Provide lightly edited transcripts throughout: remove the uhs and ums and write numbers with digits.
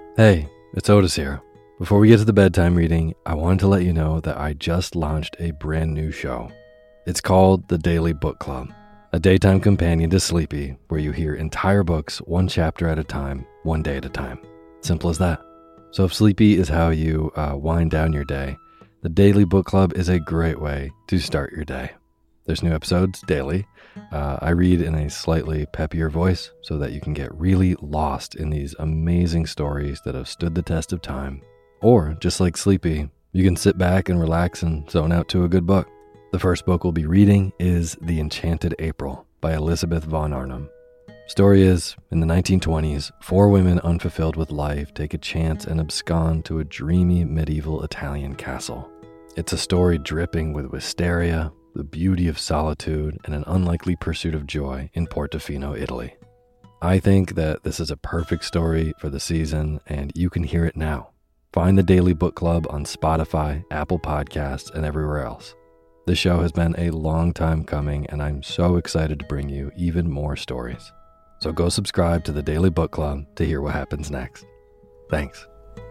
Hey, it's Otis here. Before we get to the bedtime reading, I wanted to let you know that I just launched a brand new show. It's called The Daily Book Club, a daytime companion to Sleepy, where you hear entire books one chapter at a time, one day at a time. Simple as that. So if Sleepy is how you wind down your day, The Daily Book Club is a great way to start your day. There's new episodes daily. I read in a slightly peppier voice so that you can get really lost in these amazing stories that have stood the test of time. Or, just like Sleepy, you can sit back and relax and zone out to a good book. The first book we'll be reading is The Enchanted April by Elizabeth von Arnim. Story is, in the 1920s, 4 women unfulfilled with life take a chance and abscond to a dreamy medieval Italian castle. It's a story dripping with wisteria, the beauty of solitude, and an unlikely pursuit of joy in Portofino, Italy. I think that this is a perfect story for the season, and you can hear it now. Find the Daily Book Club on Spotify, Apple Podcasts, and everywhere else. This show has been a long time coming, and I'm so excited to bring you even more stories. So go subscribe to the Daily Book Club to hear what happens next. Thanks.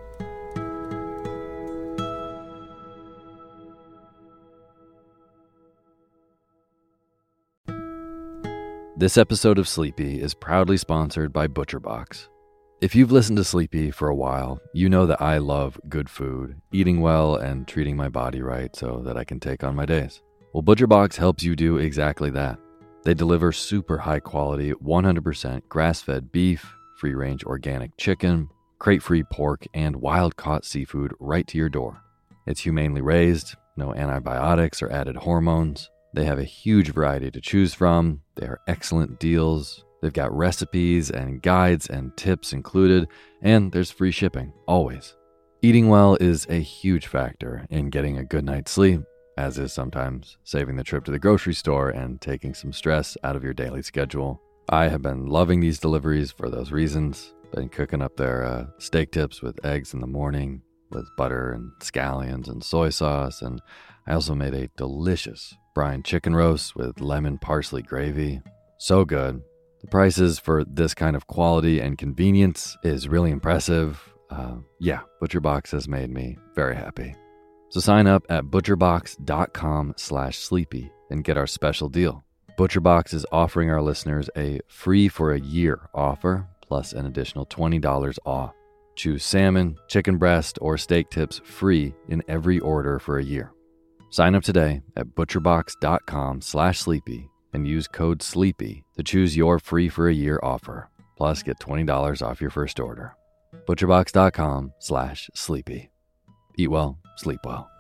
This episode of Sleepy is proudly sponsored by ButcherBox. If you've listened to Sleepy for a while, you know that I love good food, eating well, and treating my body right so that I can take on my days. Well, ButcherBox helps you do exactly that. They deliver super high quality, 100% grass-fed beef, free-range organic chicken, crate-free pork, and wild-caught seafood right to your door. It's humanely raised, no antibiotics or added hormones. They have a huge variety to choose from. They are excellent deals. They've got recipes and guides and tips included, and there's free shipping, always. Eating well is a huge factor in getting a good night's sleep, as is sometimes saving the trip to the grocery store and taking some stress out of your daily schedule. I have been loving these deliveries for those reasons. Been cooking up their steak tips with eggs in the morning, with butter and scallions and soy sauce, and I also made a delicious brine chicken roast with lemon parsley gravy. So good. The prices for this kind of quality and convenience is really impressive. ButcherBox has made me very happy. So sign up at butcherbox.com/sleepy and get our special deal. ButcherBox is offering our listeners a free for a year offer, plus an additional $20 off. Choose salmon, chicken breast, or steak tips free in every order for a year. Sign up today at butcherbox.com/sleepy and use code SLEEPY to choose your free for a year offer. Plus, get $20 off your first order. butcherbox.com/sleepy. Eat well, sleep well.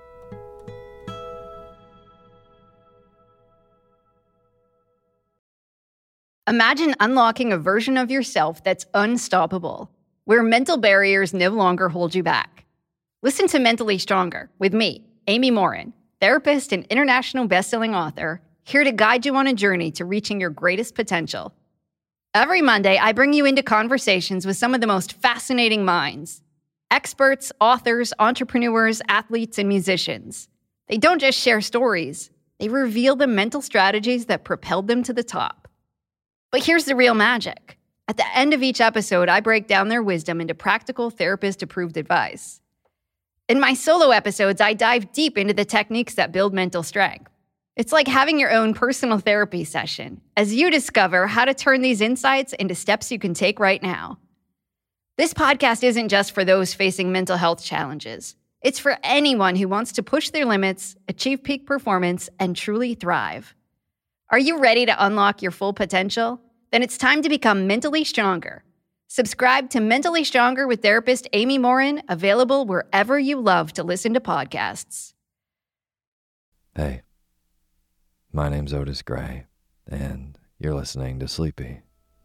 Imagine unlocking a version of yourself that's unstoppable, where mental barriers no longer hold you back. Listen to Mentally Stronger with me, Amy Morin, therapist and international best-selling author, here to guide you on a journey to reaching your greatest potential. Every Monday, I bring you into conversations with some of the most fascinating minds. Experts, authors, entrepreneurs, athletes, and musicians. They don't just share stories. They reveal the mental strategies that propelled them to the top. But here's the real magic. At the end of each episode, I break down their wisdom into practical therapist-approved advice. In my solo episodes, I dive deep into the techniques that build mental strength. It's like having your own personal therapy session as you discover how to turn these insights into steps you can take right now. This podcast isn't just for those facing mental health challenges. It's for anyone who wants to push their limits, achieve peak performance, and truly thrive. Are you ready to unlock your full potential? Then it's time to become mentally stronger. Subscribe to Mentally Stronger with therapist Amy Morin, available wherever you love to listen to podcasts. Hey, my name's Otis Gray, and you're listening to Sleepy.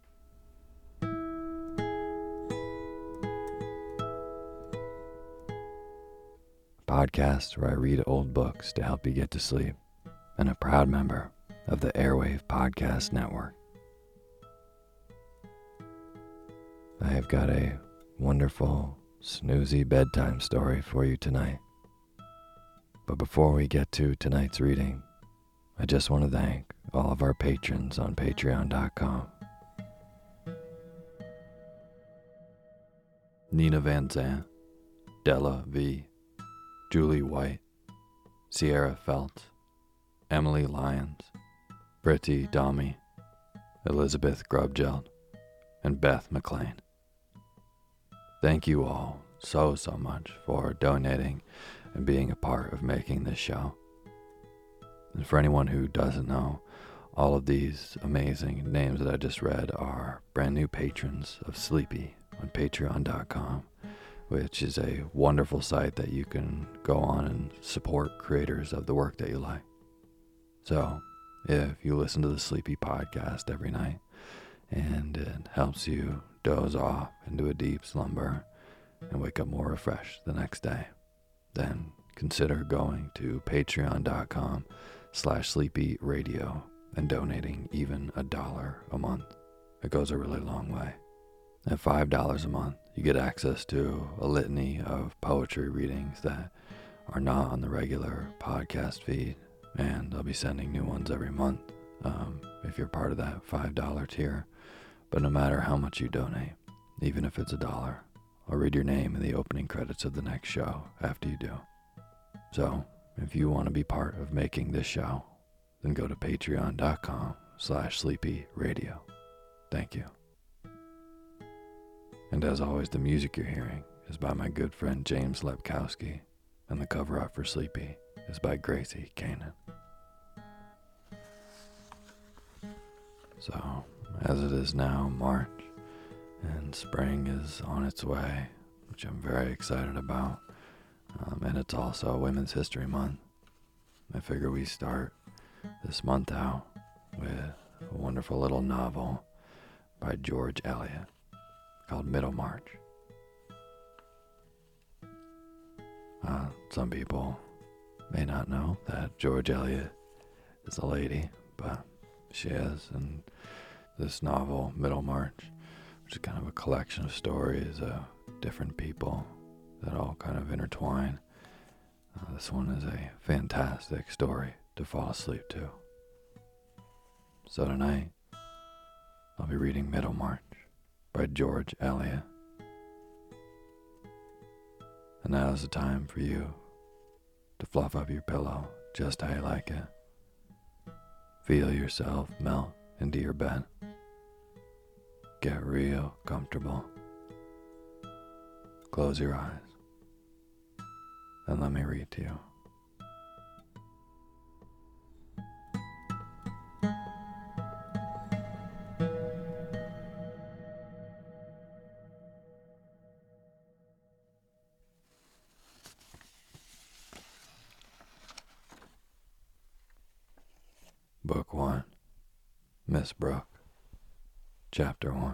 A podcast where I read old books to help you get to sleep, and a proud member of the Airwave Podcast Network. I have got a wonderful, snoozy bedtime story for you tonight. But before we get to tonight's reading, I just want to thank all of our patrons on patreon.com. Nina Van Zant, Della V, Julie White, Sierra Felt, Emily Lyons, Brittany Domi, Elizabeth Grubgeld, and Beth McLean. Thank you all so much for donating and being a part of making this show. And for anyone who doesn't know, all of these amazing names that I just read are brand new patrons of Sleepy on patreon.com, which is a wonderful site that you can go on and support creators of the work that you like. So, if you listen to the Sleepy podcast every night and it helps you doze off into a deep slumber and wake up more refreshed the next day, then consider going to patreon.com/sleepyradio and donating even $1 a month. It goes a really long way. At $5 a month, you get access to a litany of poetry readings that are not on the regular podcast feed, and I'll be sending new ones every month if you're part of that $5 tier. But no matter how much you donate, even if it's $1, I'll read your name in the opening credits of the next show after you do. So, if you want to be part of making this show, then go to patreon.com/sleepyradio. Thank you. And as always, the music you're hearing is by my good friend James Lepkowski, and the cover art for Sleepy is by Gracie Kanan. So, as it is now March, and spring is on its way, which I'm very excited about, and it's also Women's History Month, I figure we start this month out with a wonderful little novel by George Eliot called Middlemarch. Some people may not know that George Eliot is a lady, but she is, and this novel, Middlemarch, which is kind of a collection of stories of different people that all kind of intertwine. This one is a fantastic story to fall asleep to. So tonight, I'll be reading Middlemarch by George Eliot. And now is the time for you to fluff up your pillow just how you like it. Feel yourself melt into your bed. Get real comfortable. Close your eyes and let me read to you. Book 1, Miss Brooke, Chapter 1.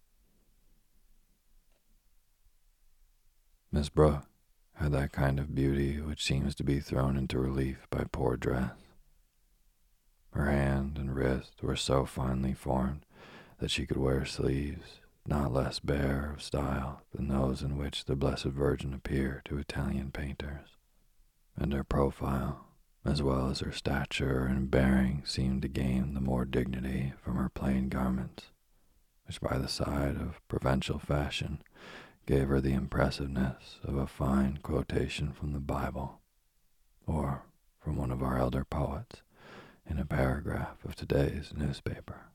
Miss Brooke had that kind of beauty which seems to be thrown into relief by poor dress. Her hand and wrist were so finely formed that she could wear sleeves not less bare of style than those in which the Blessed Virgin appeared to Italian painters, and her profile, as well as her stature and bearing, seemed to gain the more dignity from her plain garments, which by the side of provincial fashion gave her the impressiveness of a fine quotation from the Bible, or from one of our elder poets in a paragraph of today's newspaper.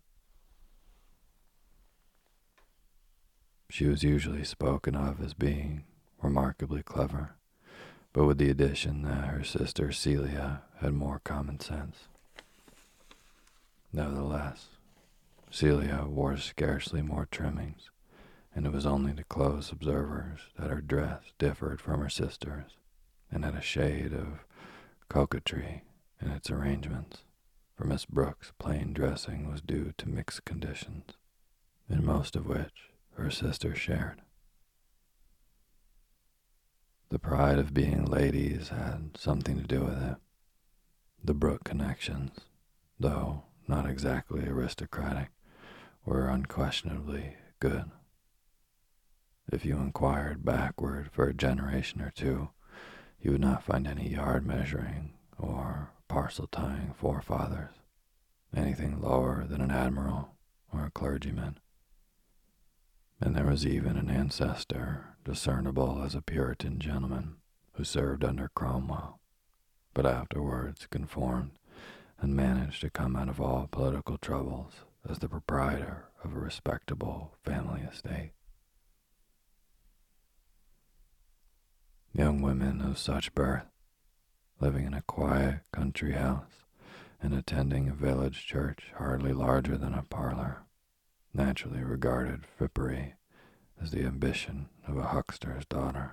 She was usually spoken of as being remarkably clever, but with the addition that her sister Celia had more common sense. Nevertheless, Celia wore scarcely more trimmings, and it was only to close observers that her dress differed from her sister's, and had a shade of coquetry in its arrangements, for Miss Brooke's plain dressing was due to mixed conditions, in most of which her sister shared. The pride of being ladies had something to do with it. The Brooke connections, though not exactly aristocratic, were unquestionably good. If you inquired backward for a generation or two, you would not find any yard measuring or parcel tying forefathers, anything lower than an admiral or a clergyman. and there was even an ancestor discernible as a Puritan gentleman who served under Cromwell, but afterwards conformed and managed to come out of all political troubles as the proprietor of a respectable family estate. Young women of such birth, living in a quiet country house and attending a village church hardly larger than a parlor, naturally regarded frippery as the ambition of a huckster's daughter.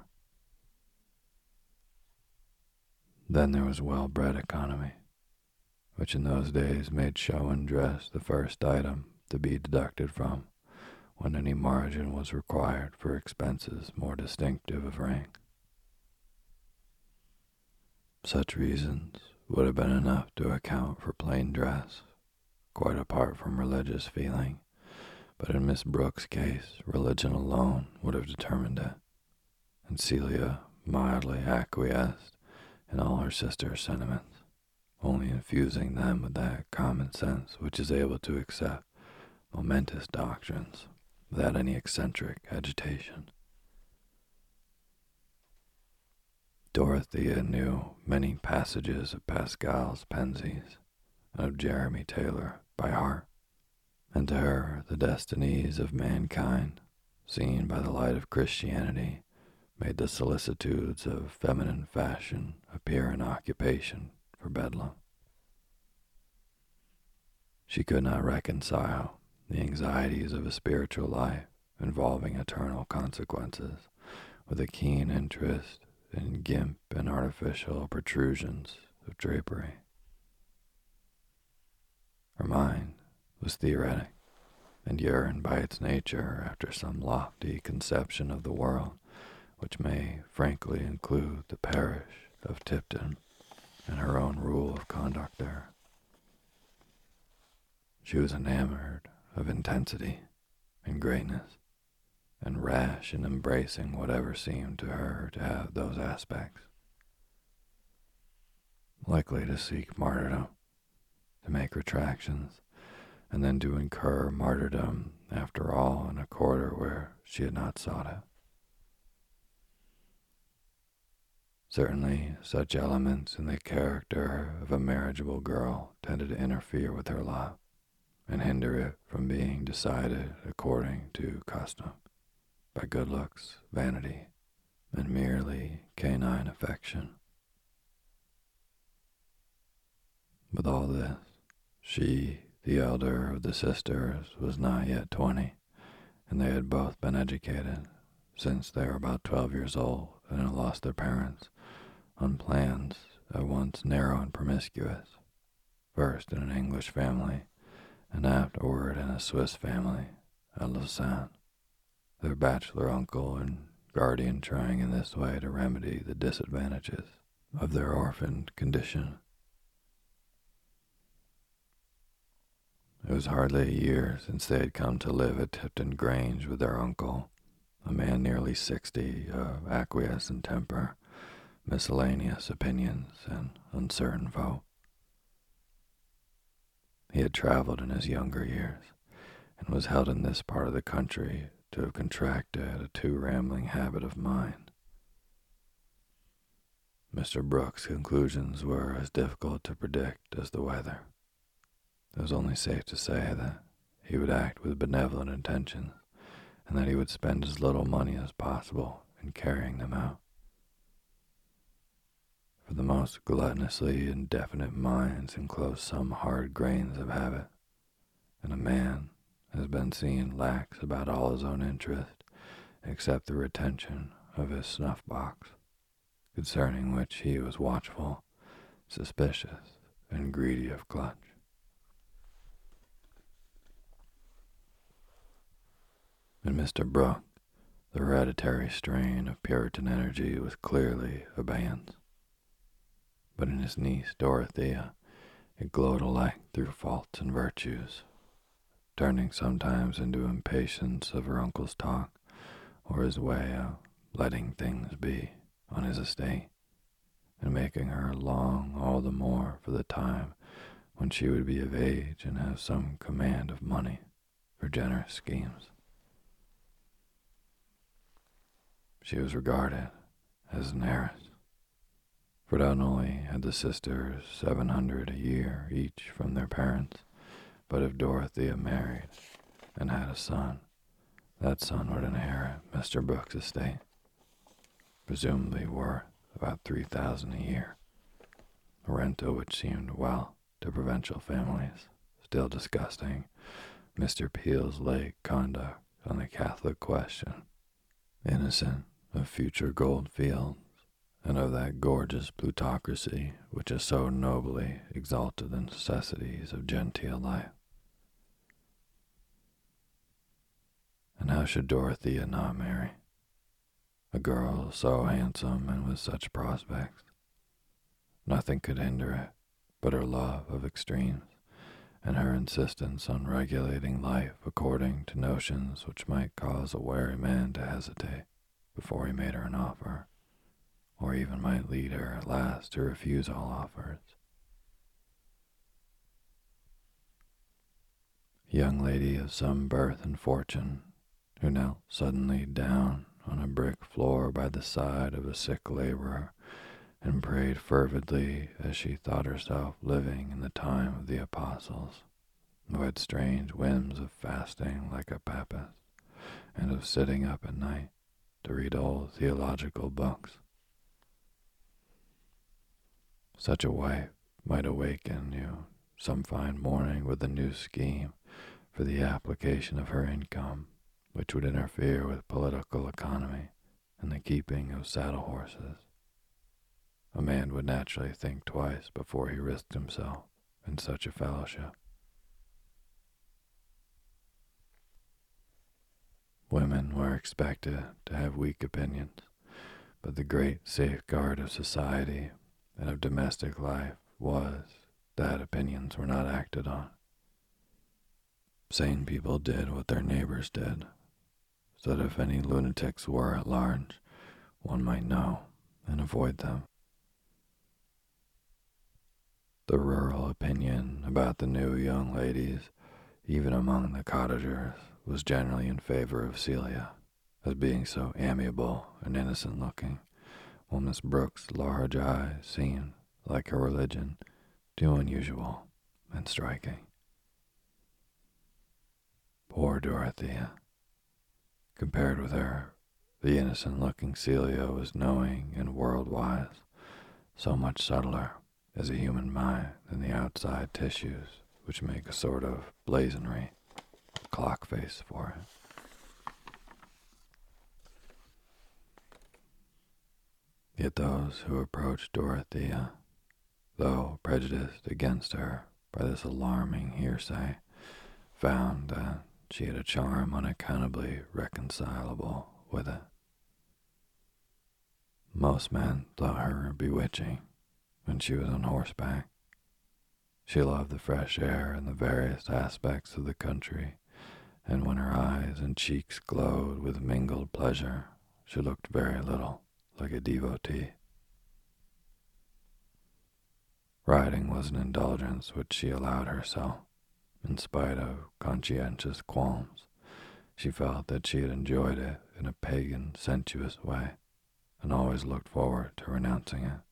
Then there was well-bred economy, which in those days made show and dress the first item to be deducted from when any margin was required for expenses more distinctive of rank. Such reasons would have been enough to account for plain dress, quite apart from religious feeling, but in Miss Brooks' case, religion alone would have determined it, and Celia mildly acquiesced in all her sister's sentiments, only infusing them with that common sense which is able to accept momentous doctrines without any eccentric agitation. Dorothea knew many passages of Pascal's Pensies and of Jeremy Taylor by heart, and to her the destinies of mankind, seen by the light of Christianity, made the solicitudes of feminine fashion appear an occupation for bedlam. She could not reconcile the anxieties of a spiritual life involving eternal consequences with a keen interest in gimp and artificial protrusions of drapery. Her mind was theoretic and yearned by its nature after some lofty conception of the world which may frankly include the parish of Tipton and her own rule of conduct there. She was enamored of intensity and greatness, and rash in embracing whatever seemed to her to have those aspects. Likely to seek martyrdom, to make retractions, and then to incur martyrdom after all in a quarter where she had not sought it. Certainly, such elements in the character of a marriageable girl tended to interfere with her lot and hinder it from being decided according to custom, by good looks, vanity, and merely canine affection. With all this, she, the elder of the sisters, was not yet 20, and they had both been educated, since they were about 12 years old and had lost their parents, on plans at once narrow and promiscuous, first in an English family, and afterward in a Swiss family at Lausanne, their bachelor uncle and guardian trying in this way to remedy the disadvantages of their orphaned condition. It was hardly a year since they had come to live at Tipton Grange with their uncle, a man nearly 60, of acquiescent temper, miscellaneous opinions, and uncertain vote. He had traveled in his younger years, and was held in this part of the country to have contracted a too rambling habit of mind. Mr. Brooks' conclusions were as difficult to predict as the weather. It was only safe to say that he would act with benevolent intentions, and that he would spend as little money as possible in carrying them out. For the most gluttonously indefinite minds enclose some hard grains of habit, and a man has been seen lax about all his own interest except the retention of his snuff-box, concerning which he was watchful, suspicious, and greedy of clutch. In Mr. Brooke, the hereditary strain of Puritan energy was clearly abeyance, but in his niece Dorothea it glowed alike through faults and virtues, turning sometimes into impatience of her uncle's talk or his way of letting things be on his estate, and making her long all the more for the time when she would be of age and have some command of money for generous schemes. she was regarded as an heiress. For not only had the sisters $700 a year each from their parents, but if Dorothea married and had a son, that son would inherit Mr. Brooks' estate, presumably worth about $3,000 a year, a rental which seemed well to provincial families, still disgusting Mr. Peel's late conduct on the Catholic question, innocent of future gold fields and of that gorgeous plutocracy which has so nobly exalted the necessities of genteel life. And how should Dorothea not marry? A girl so handsome and with such prospects. Nothing could hinder it but her love of extremes and her insistence on regulating life according to notions which might cause a wary man to hesitate before he made her an offer, or even might lead her at last to refuse all offers. A young lady of some birth and fortune, who knelt suddenly down on a brick floor by the side of a sick laborer and prayed fervidly as she thought herself living in the time of the apostles, who had strange whims of fasting like a papist, and of sitting up at night to read old theological books. Such a wife might awaken you some fine morning with a new scheme for the application of her income, which would interfere with political economy and the keeping of saddle horses. A man would naturally think twice before he risked himself in such a fellowship. Women were expected to have weak opinions, but the great safeguard of society and of domestic life was that opinions were not acted on. Sane people did what their neighbors did, so that if any lunatics were at large, one might know and avoid them. The rural opinion about the new young ladies, even among the cottagers, was generally in favor of Celia, as being so amiable and innocent-looking, while Miss Brooks' large eyes seemed, like her religion, too unusual and striking. Poor Dorothea. Compared with her, the innocent-looking Celia was knowing and world-wise, so much subtler as a human mind than the outside tissues which make a sort of blazonry, clock face for it. Yet those who approached Dorothea, though prejudiced against her by this alarming hearsay, found that she had a charm unaccountably reconcilable with it. Most men thought her bewitching when she was on horseback. She loved the fresh air and the various aspects of the country, and when her eyes and cheeks glowed with mingled pleasure, she looked very little like a devotee. Riding was an indulgence which she allowed herself, in spite of conscientious qualms. She felt that she had enjoyed it in a pagan, sensuous way, and always looked forward to renouncing it.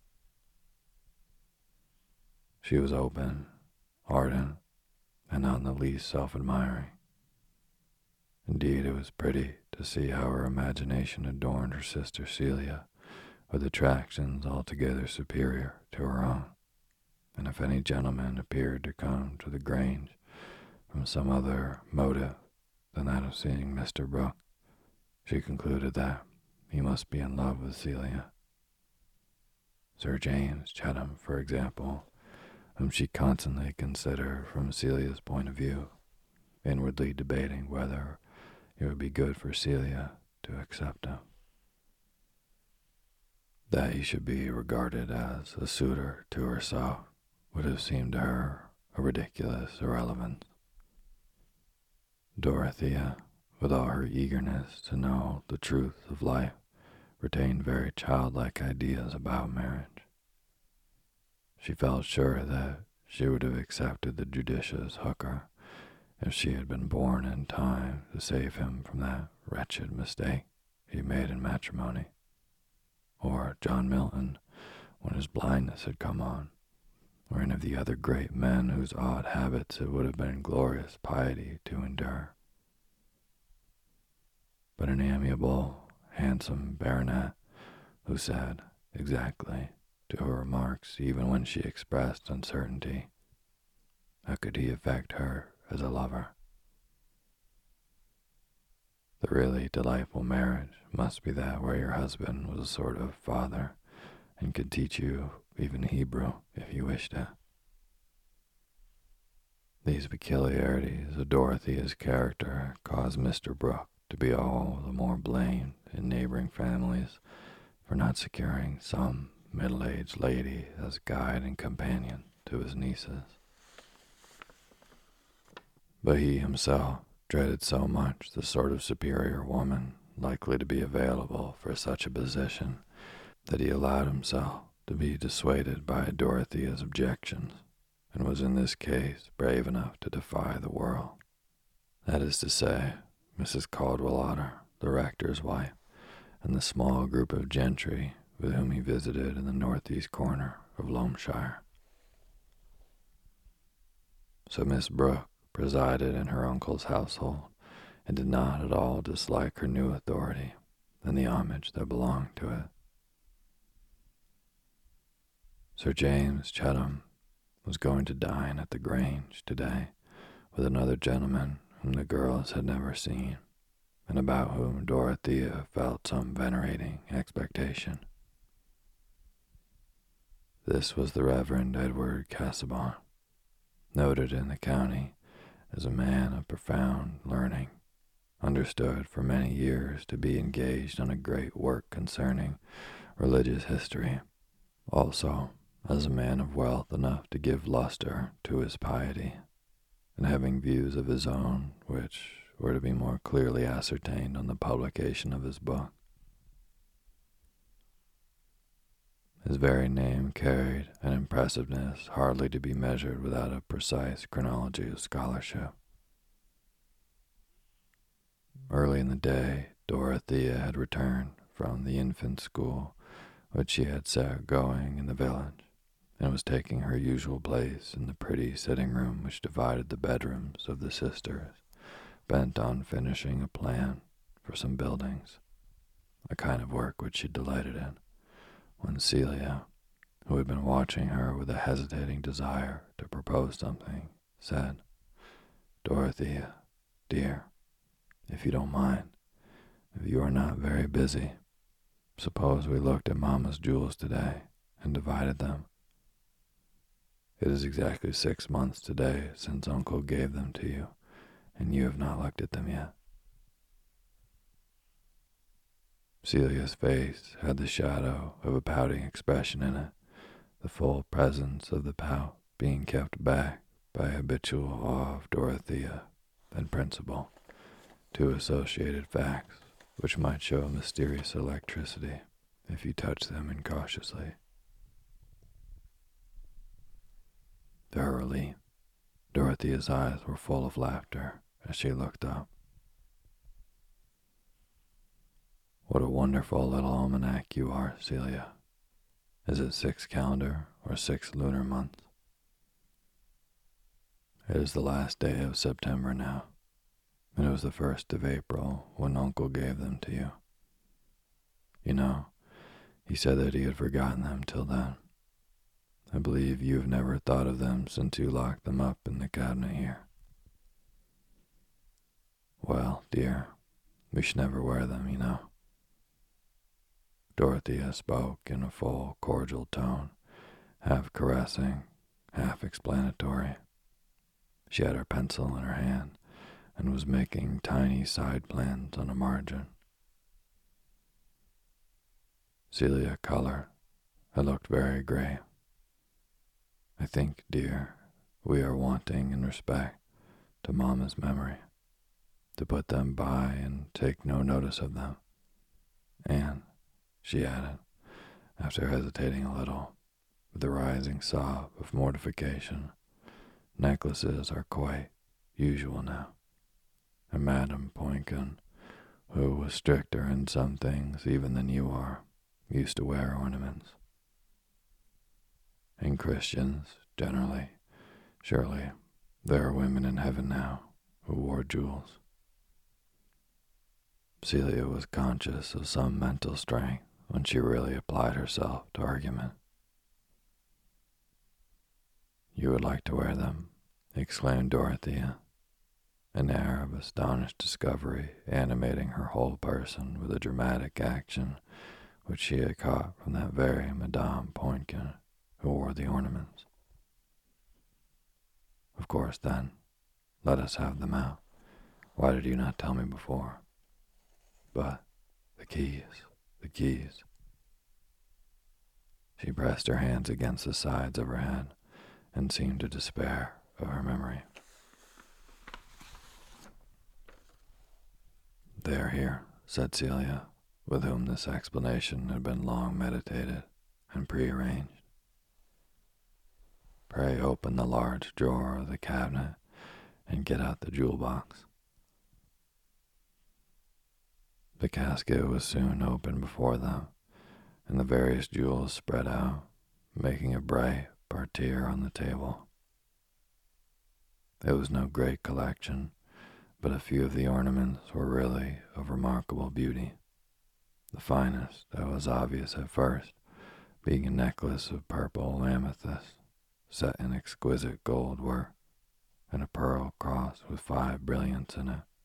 She was open, ardent, and not in the least self-admiring. Indeed, it was pretty to see how her imagination adorned her sister Celia with attractions altogether superior to her own, and if any gentleman appeared to come to the Grange from some other motive than that of seeing Mr. Brooke, she concluded that he must be in love with Celia. Sir James Chatham, for example, whom she constantly considered from Celia's point of view, inwardly debating whether it would be good for Celia to accept him. That he should be regarded as a suitor to herself would have seemed to her a ridiculous irrelevance. Dorothea, with all her eagerness to know the truth of life, retained very childlike ideas about marriage. She felt sure that she would have accepted the judicious Hooker if she had been born in time to save him from that wretched mistake he made in matrimony, or John Milton when his blindness had come on, or any of the other great men whose odd habits it would have been glorious piety to endure. But an amiable, handsome baronet who said exactly to her remarks, even when she expressed uncertainty, how could he affect her as a lover? The really delightful marriage must be that where your husband was a sort of father and could teach you even Hebrew if you wished it. These peculiarities of Dorothea's character caused Mr. Brooke to be all the more blamed in neighboring families for not securing some middle-aged lady as guide and companion to his nieces. But he himself dreaded so much the sort of superior woman likely to be available for such a position that he allowed himself to be dissuaded by Dorothea's objections, and was in this case brave enough to defy the world. That is to say, Mrs. Cadwallader, the rector's wife, and the small group of gentry with whom he visited in the northeast corner of Loamshire. So Miss Brooke presided in her uncle's household, and did not at all dislike her new authority and the homage that belonged to it. Sir James Chettam was going to dine at the Grange today with another gentleman whom the girls had never seen, and about whom Dorothea felt some venerating expectation. This was the Reverend Edward Casaubon, noted in the county as a man of profound learning, understood for many years to be engaged on a great work concerning religious history, also as a man of wealth enough to give luster to his piety, and having views of his own which were to be more clearly ascertained on the publication of his book. His very name carried an impressiveness hardly to be measured without a precise chronology of scholarship. Early in the day, Dorothea had returned from the infant school which she had set going in the village, and was taking her usual place in the pretty sitting room which divided the bedrooms of the sisters, bent on finishing a plan for some buildings, a kind of work which she delighted in, when Celia, who had been watching her with a hesitating desire to propose something, said, "Dorothea, dear, if you don't mind, if you are not very busy, suppose we looked at Mamma's jewels today and divided them. It is exactly 6 months today since Uncle gave them to you, and you have not looked at them yet." Celia's face had the shadow of a pouting expression in it, the full presence of the pout being kept back by habitual awe of Dorothea and principle, two associated facts which might show mysterious electricity if you touch them incautiously. To her relief, Dorothea's eyes were full of laughter as she looked up. "What a wonderful little almanac you are, Celia. Is it 6 calendar or 6 lunar months?" "It is the last day of September now, and it was the 1st of April when Uncle gave them to you. You know, he said that he had forgotten them till then. I believe you have never thought of them since you locked them up in the cabinet here." "Well, dear, we should never wear them, you know." Dorothea spoke in a full, cordial tone, half caressing, half explanatory. She had her pencil in her hand and was making tiny side plans on a margin. Celia colored and looked very grave. "I think, dear, we are wanting in respect to Mamma's memory, to put them by and take no notice of them. And," she added, after hesitating a little, with a rising sob of mortification, "necklaces are quite usual now, and Madame Poincan who was stricter in some things even than you are, used to wear ornaments. And Christians, generally, surely there are women in heaven now who wore jewels. Celia was conscious of some mental strength when she really applied herself to argument. "You would like to wear them," exclaimed Dorothea, an air of astonished discovery animating her whole person with a dramatic action which she had caught from that very Madame Pontkin who wore the ornaments. "Of course, then, let us have them out. Why did you not tell me before? But the keys, the keys." She pressed her hands against the sides of her head and seemed to despair of her memory. "They are here," said Celia, with whom this explanation had been long meditated and prearranged. "Pray open the large drawer of the cabinet and get out the jewel box." The casket was soon opened before them, and the various jewels spread out, making a bright parterre on the table. It was no great collection, but a few of the ornaments were really of remarkable beauty. The finest, that was obvious at first, being a necklace of purple amethyst, set in exquisite gold work, and a pearl cross with 5 brilliants in it.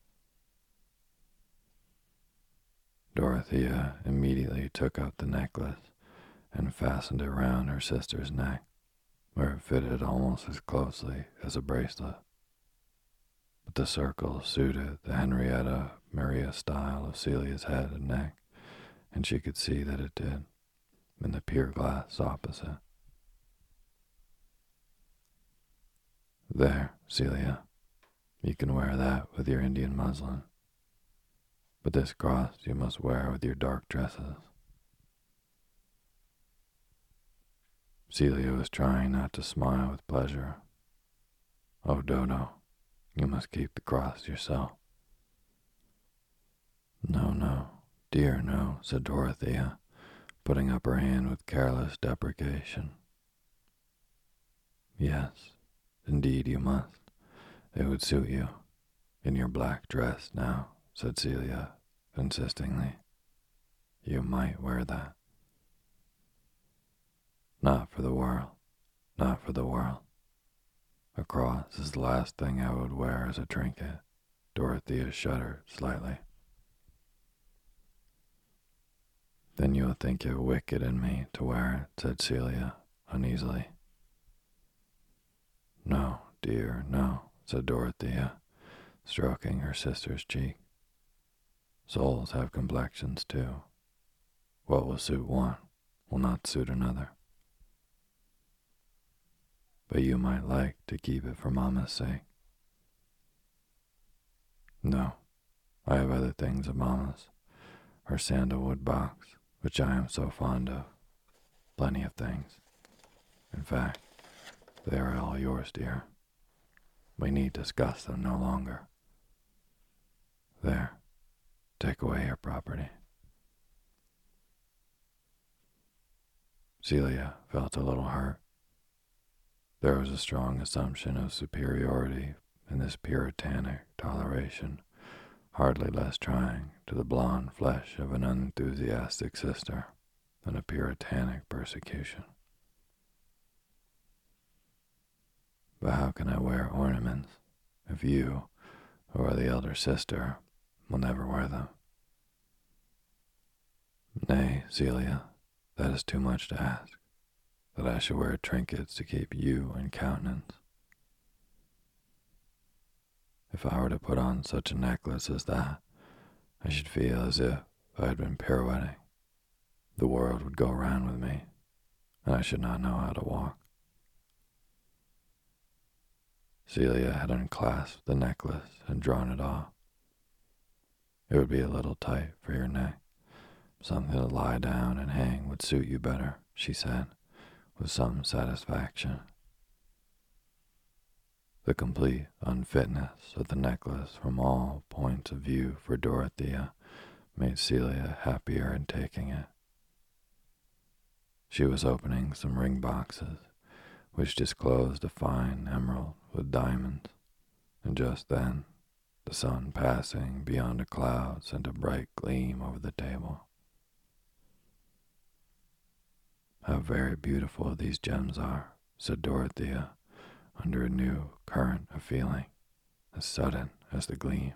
Dorothea immediately took up the necklace and fastened it round her sister's neck, where it fitted almost as closely as a bracelet. But the circle suited the Henrietta Maria style of Celia's head and neck, and she could see that it did, in the pier glass opposite. "There, Celia, you can wear that with your Indian muslin, but this cross you must wear with your dark dresses." Celia was trying not to smile with pleasure. "Oh, Dodo, you must keep the cross yourself." "No, no, dear, no," said Dorothea, putting up her hand with careless deprecation. "Yes, indeed you must. It would suit you, in your black dress now," said Celia, insistingly. "You might wear that." "Not for the world, not for the world. A cross is the last thing I would wear as a trinket." Dorothea shuddered slightly. "Then you'll think it wicked in me to wear it," said Celia, uneasily. "No, dear, no," said Dorothea, stroking her sister's cheek. "Souls have complexions, too. What will suit one will not suit another. But you might like to keep it for Mamma's sake." "No, I have other things of Mamma's. Her sandalwood box, which I am so fond of. Plenty of things. In fact, they are all yours, dear. We need discuss them no longer. There, take away your property." Celia felt a little hurt. There was a strong assumption of superiority in this puritanic toleration, hardly less trying to the blonde flesh of an unenthusiastic sister than a puritanic persecution. "But how can I wear ornaments if you, who are the elder sister, will never wear them?" "Nay, Celia, that is too much to ask, that I should wear trinkets to keep you in countenance. If I were to put on such a necklace as that, I should feel as if I had been pirouetting. The world would go round with me, and I should not know how to walk." Celia had unclasped the necklace and drawn it off. "It would be a little tight for your neck. Something to lie down and hang would suit you better," she said, with some satisfaction. The complete unfitness of the necklace from all points of view for Dorothea made Celia happier in taking it. She was opening some ring boxes, which disclosed a fine emerald with diamonds, and just then the sun passing beyond a cloud sent a bright gleam over the table. "How very beautiful these gems are," said Dorothea, under a new current of feeling, as sudden as the gleam.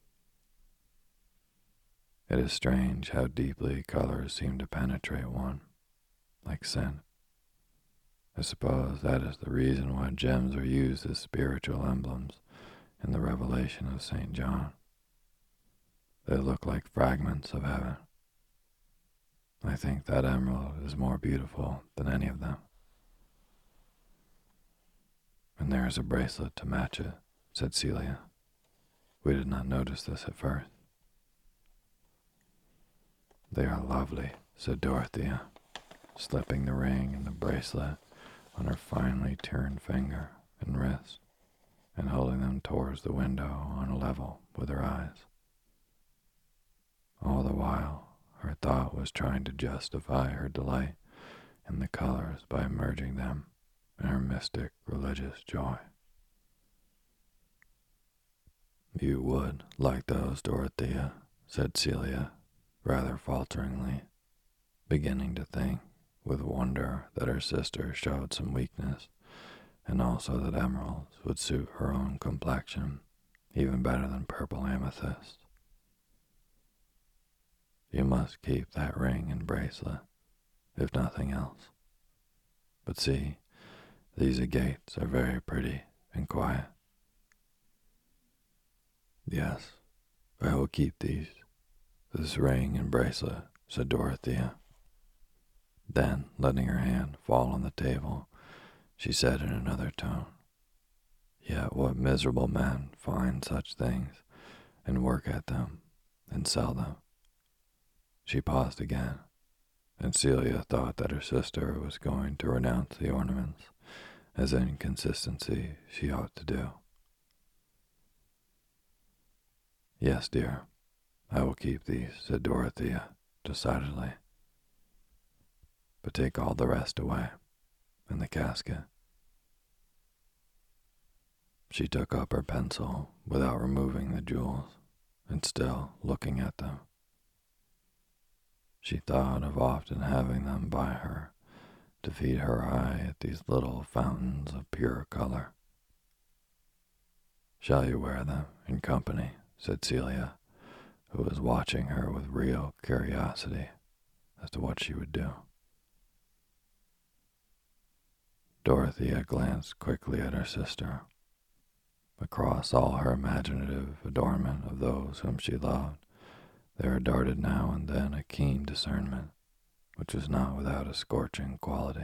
"It is strange how deeply colors seem to penetrate one, like scent. I suppose that is the reason why gems are used as spiritual emblems in the Revelation of St. John. They look like fragments of heaven. I think that emerald is more beautiful than any of them." "And there is a bracelet to match it," said Celia. "We did not notice this at first." "They are lovely," said Dorothea, slipping the ring and the bracelet on her finely turned finger and wrist, and holding them towards the window on a level with her eyes. All the while, her thought was trying to justify her delight in the colors by merging them in her mystic religious joy. "You would like those, Dorothea," said Celia, rather falteringly, beginning to think with wonder that her sister showed some weakness, and also that emeralds would suit her own complexion even better than purple amethyst. "You must keep that ring and bracelet, if nothing else. But see, these agates are very pretty and quiet." "Yes, I will keep this ring and bracelet," said Dorothea. Then, letting her hand fall on the table, she said in another tone, "Yet what miserable men find such things, and work at them, and sell them." She paused again, and Celia thought that her sister was going to renounce the ornaments as inconsistency she ought to do. "Yes, dear, I will keep these," said Dorothea, decidedly. "But take all the rest away, and the casket." She took up her pencil without removing the jewels, and still looking at them. She thought of often having them by her to feed her eye at these little fountains of pure color. "Shall you wear them in company?" said Celia, who was watching her with real curiosity as to what she would do. Dorothea glanced quickly at her sister. Across all her imaginative adornment of those whom she loved, there darted now and then a keen discernment, which was not without a scorching quality.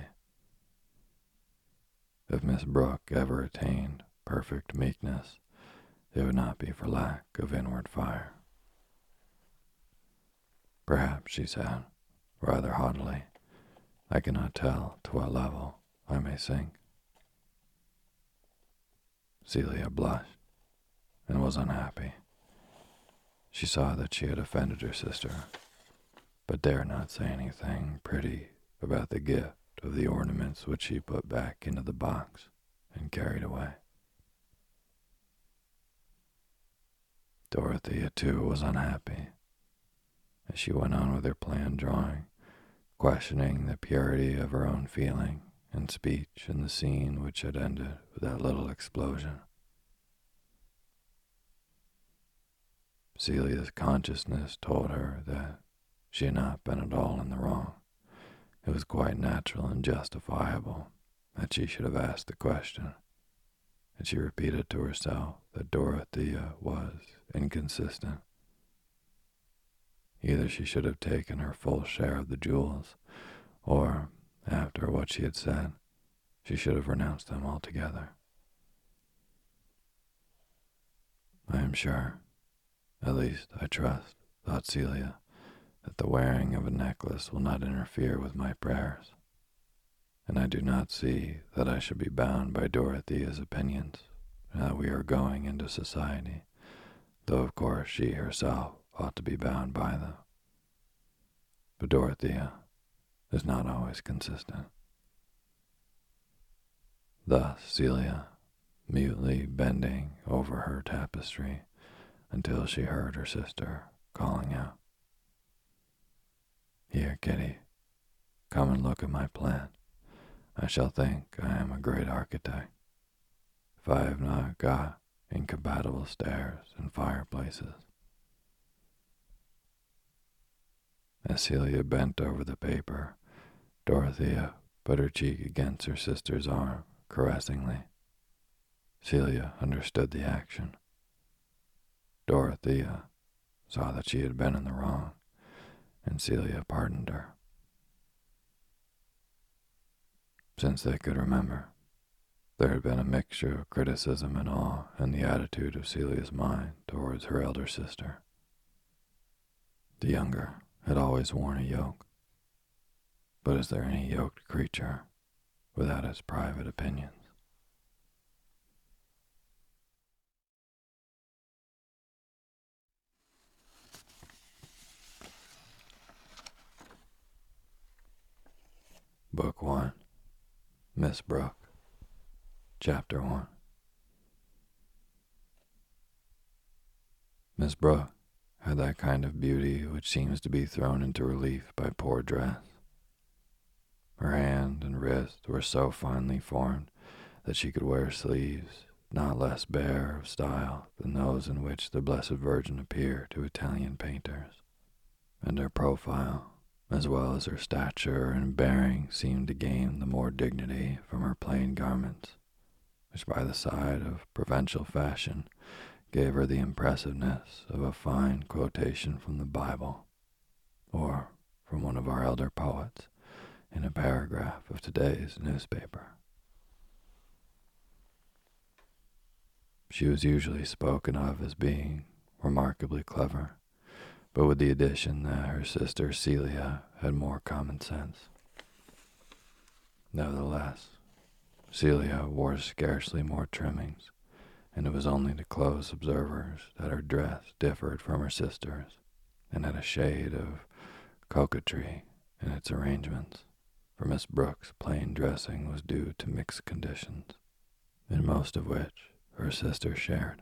If Miss Brooke ever attained perfect meekness, it would not be for lack of inward fire. "Perhaps," she said, rather haughtily, "I cannot tell to what level I may sink." Celia blushed and was unhappy. She saw that she had offended her sister, but dared not say anything pretty about the gift of the ornaments which she put back into the box and carried away. Dorothea, too, was unhappy, as she went on with her planned drawing, questioning the purity of her own feeling and speech in the scene which had ended with that little explosion. Celia's consciousness told her that she had not been at all in the wrong. It was quite natural and justifiable that she should have asked the question, and she repeated to herself that Dorothea was inconsistent. Either she should have taken her full share of the jewels, or, after what she had said, she should have renounced them altogether. "I am sure, at least I trust," thought Celia, "that the wearing of a necklace will not interfere with my prayers, and I do not see that I should be bound by Dorothea's opinions now that we are going into society, though of course she herself ought to be bound by them but Dorothea is not always consistent. Thus Celia, mutely bending over her tapestry until she heard her sister calling out, "Here, Kitty, come and look at my plan. I shall think I am a great architect if I have not got incompatible stairs and fireplaces." As Celia bent over the paper, Dorothea put her cheek against her sister's arm caressingly. Celia understood the action. Dorothea saw that she had been in the wrong, and Celia pardoned her. Since they could remember, there had been a mixture of criticism and awe in the attitude of Celia's mind towards her elder sister. The younger had always worn a yoke, but is there any yoked creature without its private opinions? Book 1, Miss Brooke, Chapter 1. Miss Brooke had that kind of beauty which seems to be thrown into relief by poor dress. Her hand and wrist were so finely formed that she could wear sleeves not less bare of style than those in which the Blessed Virgin appeared to Italian painters, and her profile, as well as her stature and bearing, seemed to gain the more dignity from her plain garments, which by the side of provincial fashion gave her the impressiveness of a fine quotation from the Bible, or from one of our elder poets in a paragraph of today's newspaper. She was usually spoken of as being remarkably clever, but with the addition that her sister Celia had more common sense. Nevertheless, Celia wore scarcely more trimmings, and it was only to close observers that her dress differed from her sister's, and had a shade of coquetry in its arrangements, for Miss Brooke's plain dressing was due to mixed conditions, in most of which her sister shared.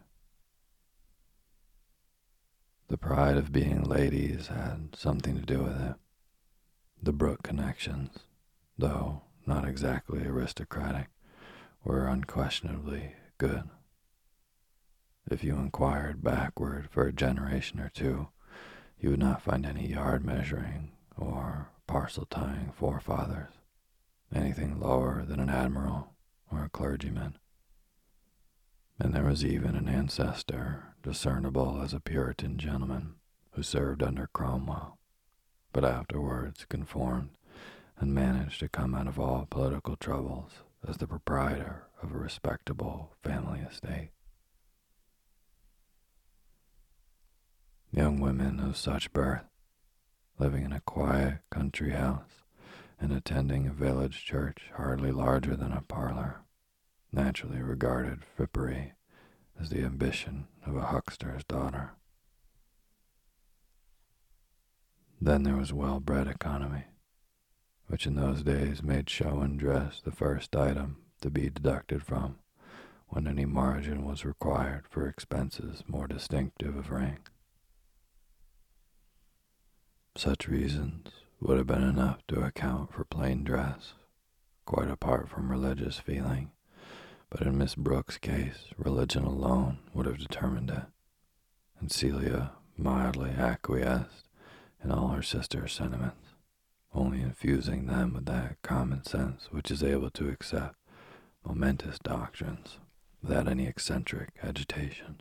The pride of being ladies had something to do with it. The Brooke connections, though not exactly aristocratic, were unquestionably good. If you inquired backward for a generation or two, you would not find any yard measuring or parcel tying forefathers, anything lower than an admiral or a clergyman. And there was even an ancestor discernible as a Puritan gentleman who served under Cromwell, but afterwards conformed and managed to come out of all political troubles as the proprietor of a respectable family estate. Young women of such birth, living in a quiet country house and attending a village church hardly larger than a parlor, naturally regarded frippery as the ambition of a huckster's daughter. Then there was well-bred economy, which in those days made show and dress the first item to be deducted from when any margin was required for expenses more distinctive of rank. Such reasons would have been enough to account for plain dress, quite apart from religious feeling, but in Miss Brooke's case, religion alone would have determined it, and Celia mildly acquiesced in all her sister's sentiments, only infusing them with that common sense which is able to accept momentous doctrines without any eccentric agitation.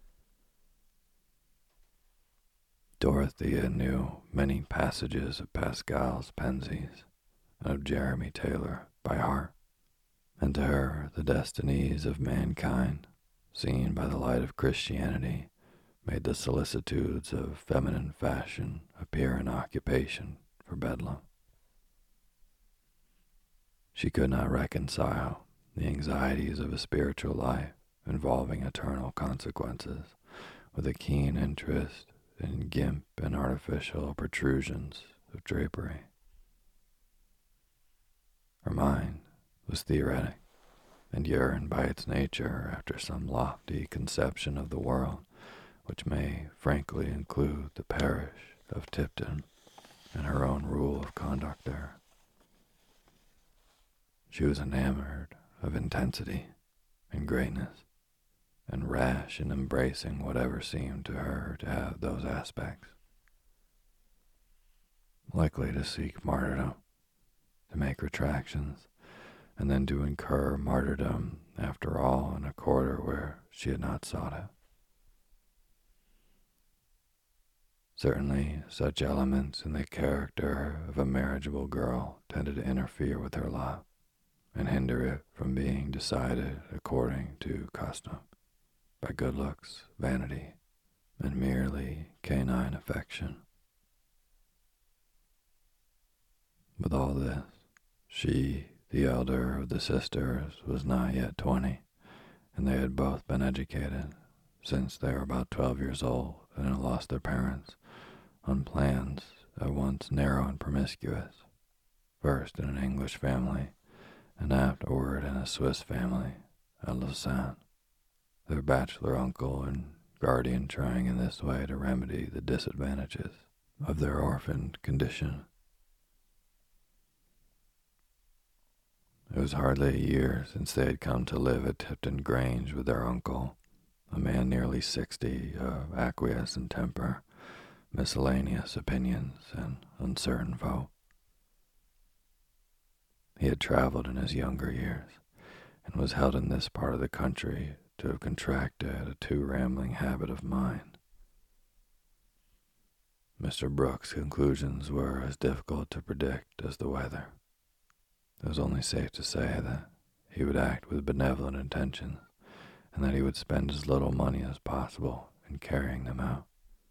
Dorothea knew many passages of Pascal's Pensies and of Jeremy Taylor by heart, and to her the destinies of mankind, seen by the light of Christianity, made the solicitudes of feminine fashion appear an occupation for Bedlam. She could not reconcile the anxieties of a spiritual life involving eternal consequences with a keen interest in gimp and artificial protrusions of drapery. Her mind was theoretic and yearned by its nature after some lofty conception of the world, which may frankly include the parish of Tipton and her own rule of conduct there. She was enamored of intensity and greatness, and rash in embracing whatever seemed to her to have those aspects. Likely to seek martyrdom, to make retractions, and then to incur martyrdom after all in a quarter where she had not sought it. Certainly, such elements in the character of a marriageable girl tended to interfere with her lot and hinder it from being decided according to custom, by good looks, vanity, and merely canine affection. With all this, she, the elder of the sisters, was not yet 20, and they had both been educated, since they were about 12 years old and had lost their parents, on plans at once narrow and promiscuous, first in an English family, and afterward in a Swiss family at Lausanne, their bachelor uncle and guardian trying in this way to remedy the disadvantages of their orphaned condition. It was hardly a year since they had come to live at Tipton Grange with their uncle, a man nearly 60, of acquiescent temper, miscellaneous opinions, and uncertain vote. He had traveled in his younger years, and was held in this part of the country to have contracted a too rambling habit of mind. Mr. Brooks' conclusions were as difficult to predict as the weather. It was only safe to say that he would act with benevolent intentions, and that he would spend as little money as possible in carrying them out.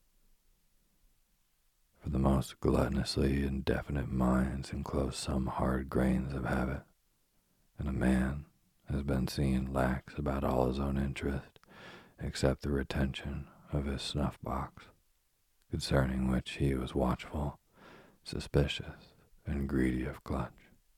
For the most gluttonously indefinite minds enclose some hard grains of habit, and a man has been seen lax about all his own interest except the retention of his snuff-box, concerning which he was watchful, suspicious, and greedy of clutch.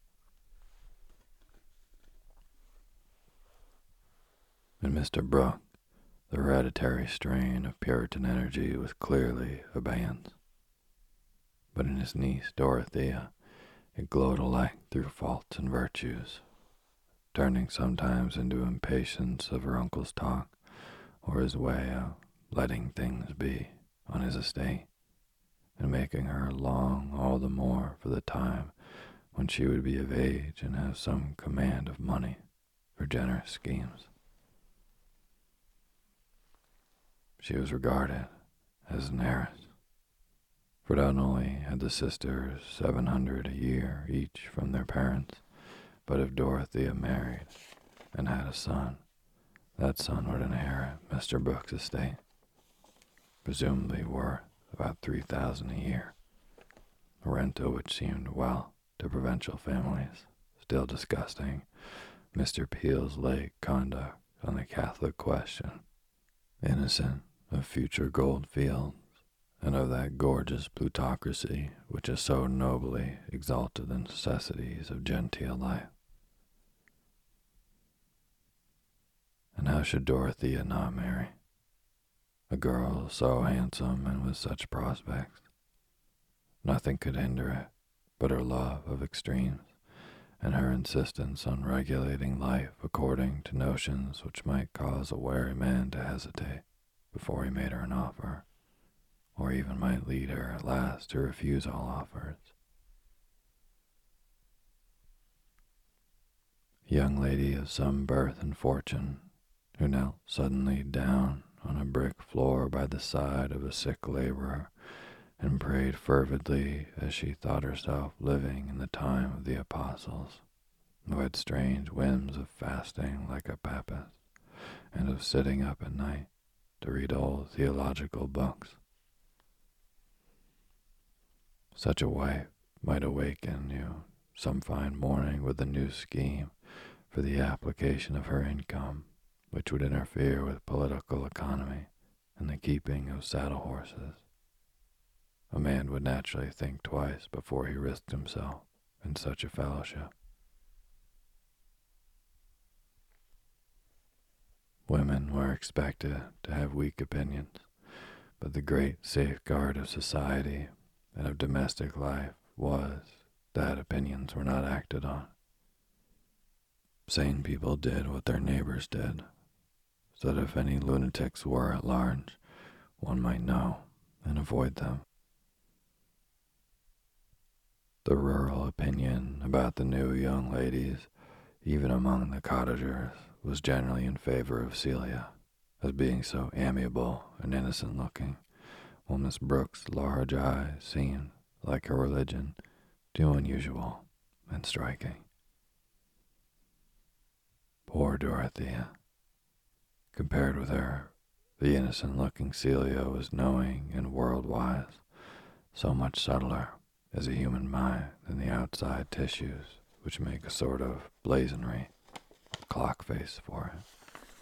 In Mr. Brooke, the hereditary strain of Puritan energy was clearly abeyance, but in his niece Dorothea it glowed alike through faults and virtues, turning sometimes into impatience of her uncle's talk or his way of letting things be on his estate, and making her long all the more for the time when she would be of age and have some command of money for generous schemes. She was regarded as an heiress, for not only had the sisters $700 a year each from their parents, but if Dorothea married and had a son, that son would inherit Mr. Brooks' estate, presumably worth about $3,000 a year, a rental which seemed well to provincial families, still disgusting Mr. Peel's late conduct on the Catholic question, innocent of future gold fields, and of that gorgeous plutocracy which has so nobly exalted the necessities of genteel life. And how should Dorothea not marry? A girl so handsome and with such prospects. Nothing could hinder it but her love of extremes, and her insistence on regulating life according to notions which might cause a wary man to hesitate before he made her an offer, or even might lead her at last to refuse all offers. A young lady of some birth and fortune, who knelt suddenly down on a brick floor by the side of a sick laborer and prayed fervidly as she thought herself living in the time of the apostles, who had strange whims of fasting like a papist, and of sitting up at night to read old theological books. Such a wife might awaken you some fine morning with a new scheme for the application of her income, which would interfere with political economy and the keeping of saddle horses. a man would naturally think twice before he risked himself in such a fellowship. Women were expected to have weak opinions, but the great safeguard of society and of domestic life was that opinions were not acted on. Sane people did what their neighbors did, so that if any lunatics were at large, one might know and avoid them. The rural opinion about the new young ladies, even among the cottagers, was generally in favor of Celia, as being so amiable and innocent-looking, while Miss Brooke's large eyes seemed, like her religion, too unusual and striking. Poor Dorothea. Compared with her, the innocent-looking Celia was knowing and world-wise, so much subtler as a human mind than the outside tissues which make a sort of blazonry, a clock face for it.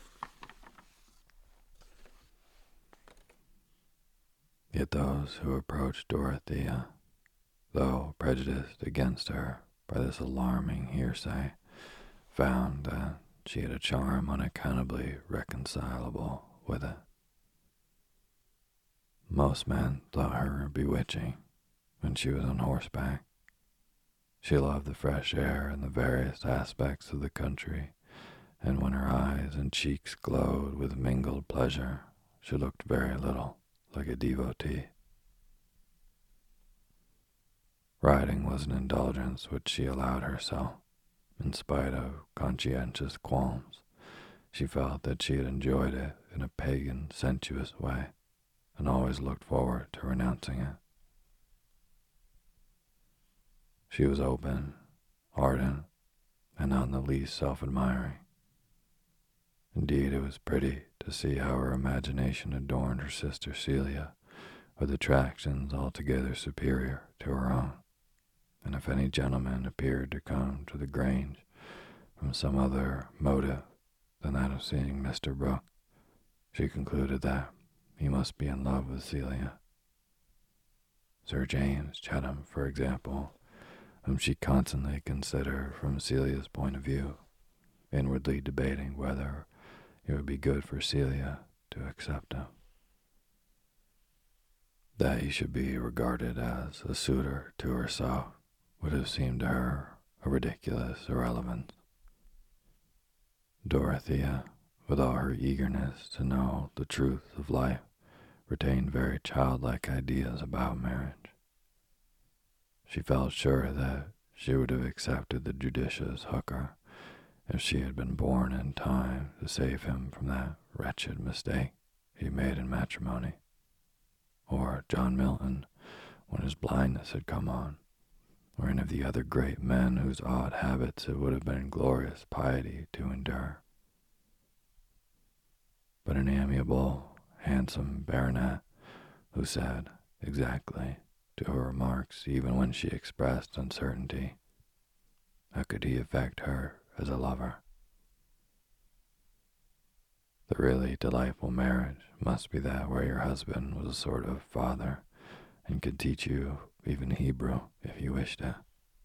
Yet those who approached Dorothea, though prejudiced against her by this alarming hearsay, found that she had a charm unaccountably reconcilable with it. Most men thought her bewitching when she was on horseback. She loved the fresh air and the various aspects of the country, and when her eyes and cheeks glowed with mingled pleasure, she looked very little like a devotee. Riding was an indulgence which she allowed herself, in spite of conscientious qualms. She felt that she had enjoyed it in a pagan, sensuous way, and always looked forward to renouncing it. She was open, ardent, and not in the least self-admiring. Indeed, it was pretty to see how her imagination adorned her sister Celia with attractions altogether superior to her own, and if any gentleman appeared to come to the Grange from some other motive than that of seeing Mr. Brooke, she concluded that he must be in love with Celia. Sir James Chatham, for example, whom she constantly considered from Celia's point of view, inwardly debating whether it would be good for Celia to accept him. That he should be regarded as a suitor to herself would have seemed to her a ridiculous irrelevance. Dorothea, with all her eagerness to know the truth of life, retained very childlike ideas about marriage. She felt sure that she would have accepted the judicious Hooker if she had been born in time to save him from that wretched mistake he made in matrimony, or John Milton when his blindness had come on, or any of the other great men whose odd habits it would have been glorious piety to endure. But an amiable, handsome baronet, who said exactly to her remarks even when she expressed uncertainty, how could he affect her as a lover? The really delightful marriage must be that where your husband was a sort of father and could teach you even Hebrew if you wished it.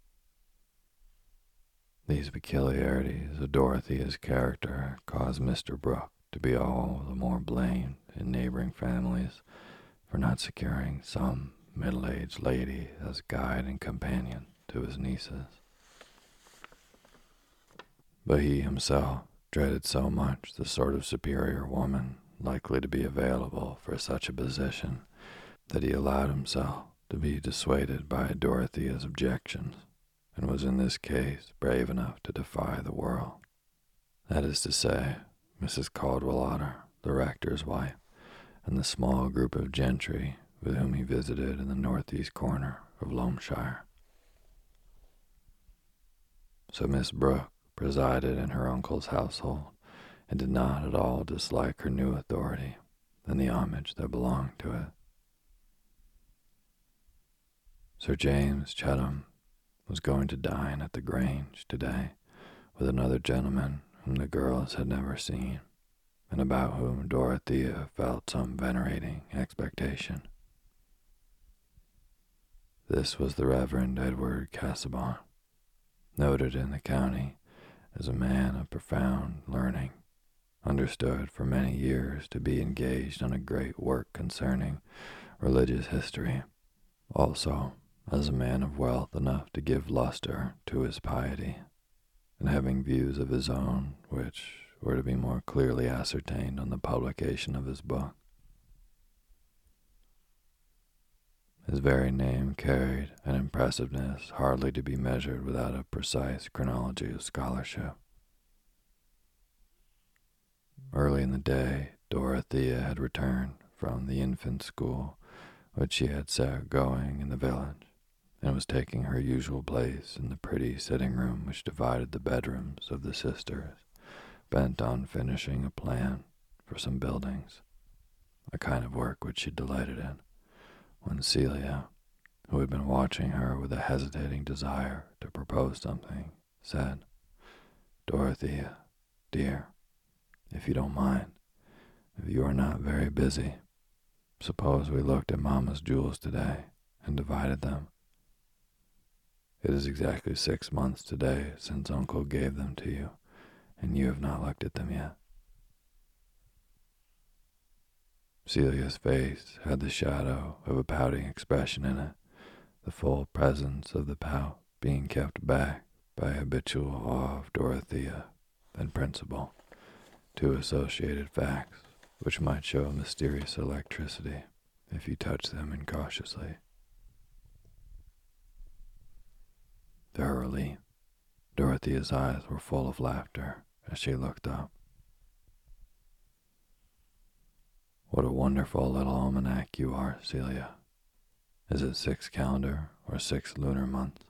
These peculiarities of Dorothea's character caused Mr. Brooke to be all the more blamed in neighboring families for not securing some middle-aged lady as guide and companion to his nieces. But he himself dreaded so much the sort of superior woman likely to be available for such a position that he allowed himself to be dissuaded by Dorothea's objections, and was in this case brave enough to defy the world. That is to say, Mrs. Cadwallader, the rector's wife, and the small group of gentry with whom he visited in the northeast corner of Loamshire. So Miss Brooke presided in her uncle's household, and did not at all dislike her new authority and the homage that belonged to it. Sir James Chatham was going to dine at the Grange today with another gentleman whom the girls had never seen, and about whom Dorothea felt some venerating expectation. This was the Reverend Edward Casaubon, noted in the county as a man of profound learning, understood for many years to be engaged on a great work concerning religious history, also as a man of wealth enough to give luster to his piety, and having views of his own which were to be more clearly ascertained on the publication of his book. His very name carried an impressiveness hardly to be measured without a precise chronology of scholarship. Early in the day, Dorothea had returned from the infant school which she had set going in the village, and was taking her usual place in the pretty sitting room which divided the bedrooms of the sisters, bent on finishing a plan for some buildings, a kind of work which she delighted in, when Celia, who had been watching her with a hesitating desire to propose something, said, "Dorothea, dear, if you don't mind, if you are not very busy, suppose we looked at Mamma's jewels today and divided them. It is exactly 6 months today since Uncle gave them to you, and you have not looked at them yet." Celia's face had the shadow of a pouting expression in it, the full presence of the pout being kept back by habitual awe of Dorothea and principle, two associated facts which might show a mysterious electricity if you touch them incautiously. To her relief, Dorothea's eyes were full of laughter as she looked up. "What a wonderful little almanac you are, Celia. Is it 6 calendar or 6 lunar months?"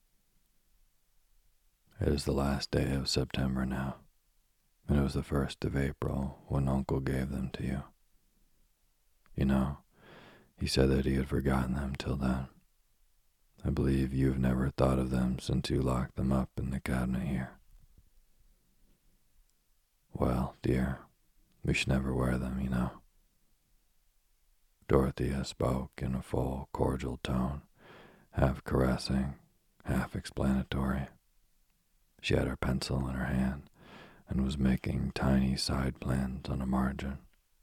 "It is the last day of September now, and it was the 1st of April when Uncle gave them to you. You know, he said that he had forgotten them till then. I believe you have never thought of them since you locked them up in the cabinet here." "Well, dear, we should never wear them, you know." Dorothea spoke in a full, cordial tone, half caressing, half explanatory. She had her pencil in her hand and was making tiny side plans on a margin.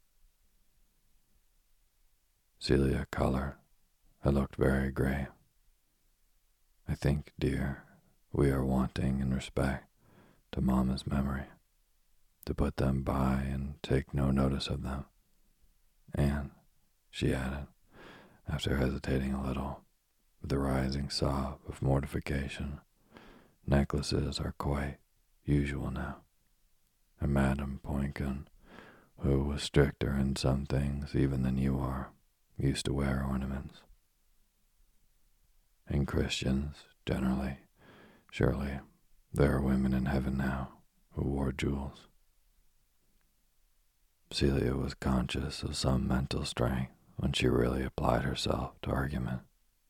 Celia colored and looked very grave. "I think, dear, we are wanting in respect to Mamma's memory, to put them by and take no notice of them. And," she added, after hesitating a little, with a rising sob of mortification, "necklaces are quite usual now, and Madame Poincan, who was stricter in some things even than you are, used to wear ornaments. And Christians, generally, surely, there are women in heaven now who wore jewels." Celia was conscious of some mental strength when she really applied herself to argument.